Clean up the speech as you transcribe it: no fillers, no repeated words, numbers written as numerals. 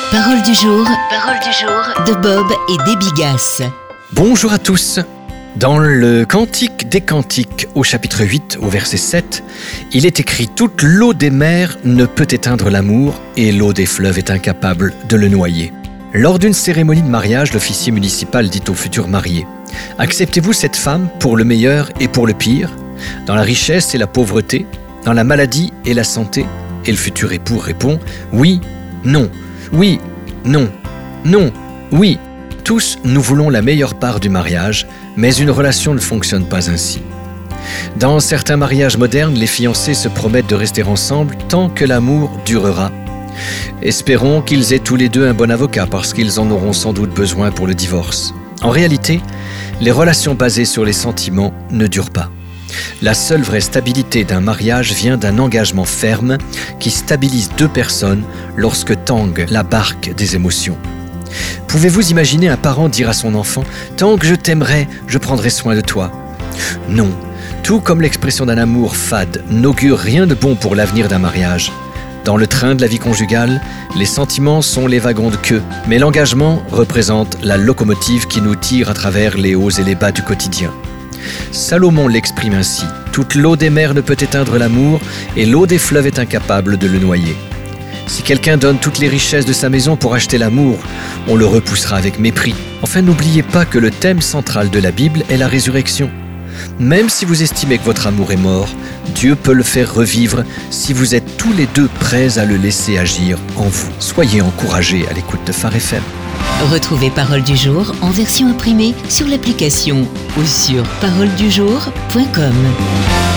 Parole du jour de Bob et Debbie Gass. Bonjour à tous. Dans le Cantique des Cantiques, au chapitre 8, au verset 7, il est écrit « Toute l'eau des mers ne peut éteindre l'amour et l'eau des fleuves est incapable de le noyer. » Lors d'une cérémonie de mariage, l'officier municipal dit aux futurs mariés « Acceptez-vous cette femme pour le meilleur et pour le pire, dans la richesse et la pauvreté, dans la maladie et la santé ?» Et le futur époux répond « Oui, non, oui, non, non, oui. » Tous, nous voulons la meilleure part du mariage, mais une relation ne fonctionne pas ainsi. Dans certains mariages modernes, les fiancés se promettent de rester ensemble tant que l'amour durera. Espérons qu'ils aient tous les deux un bon avocat parce qu'ils en auront sans doute besoin pour le divorce. En réalité, les relations basées sur les sentiments ne durent pas. La seule vraie stabilité d'un mariage vient d'un engagement ferme qui stabilise deux personnes lorsque tangue la barque des émotions. Pouvez-vous imaginer un parent dire à son enfant « Tant que je t'aimerai, je prendrai soin de toi » ? Non, tout comme l'expression d'un amour fade n'augure rien de bon pour l'avenir d'un mariage. Dans le train de la vie conjugale, les sentiments sont les wagons de queue, mais l'engagement représente la locomotive qui nous tire à travers les hauts et les bas du quotidien. Salomon l'exprime ainsi « Toute l'eau des mers ne peut éteindre l'amour et l'eau des fleuves est incapable de le noyer. » Si quelqu'un donne toutes les richesses de sa maison pour acheter l'amour, on le repoussera avec mépris. Enfin, n'oubliez pas que le thème central de la Bible est la résurrection. Même si vous estimez que votre amour est mort, Dieu peut le faire revivre si vous êtes tous les deux prêts à le laisser agir en vous. Soyez encouragés à l'écoute de Phare FM. Retrouvez Parole du jour en version imprimée sur l'application ou sur paroledujour.com.